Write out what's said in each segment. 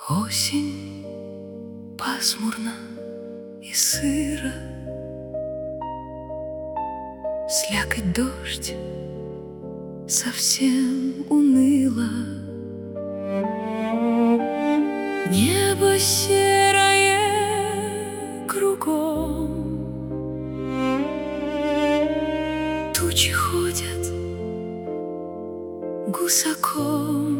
Осень пасмурно и сыро, слякоть, дождь, совсем уныло. Небо серое кругом, тучи ходят гусаком.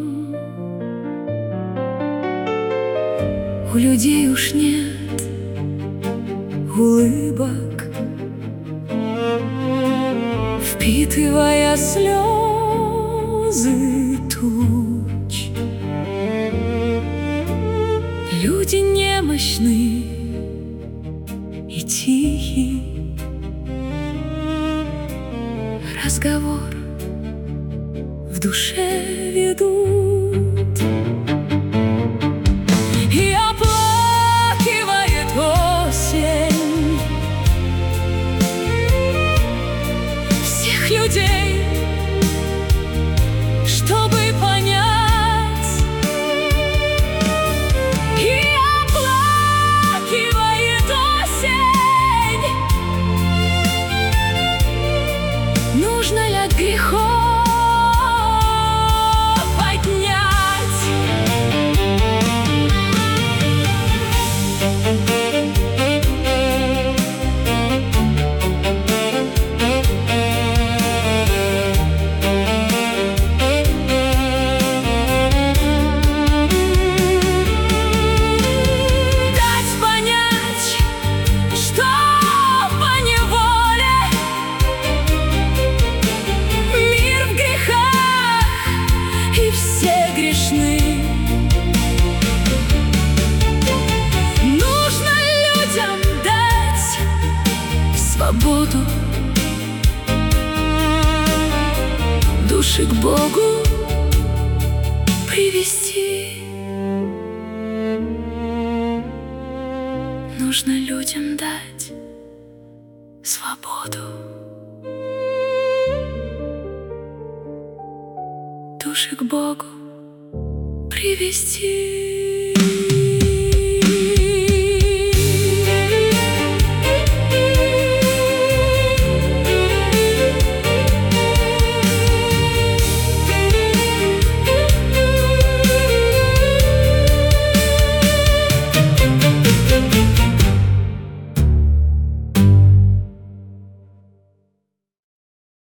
У людей уж нет улыбок, впитывая слезы туч. Люди немощны и тихи, разговор в душе ведут. И оплакивает осень всех людей, чтобы понять. И оплакивает осень, нужно ли от грехов свободу, души к Богу привести. Нужно людям дать свободу, души к Богу привести.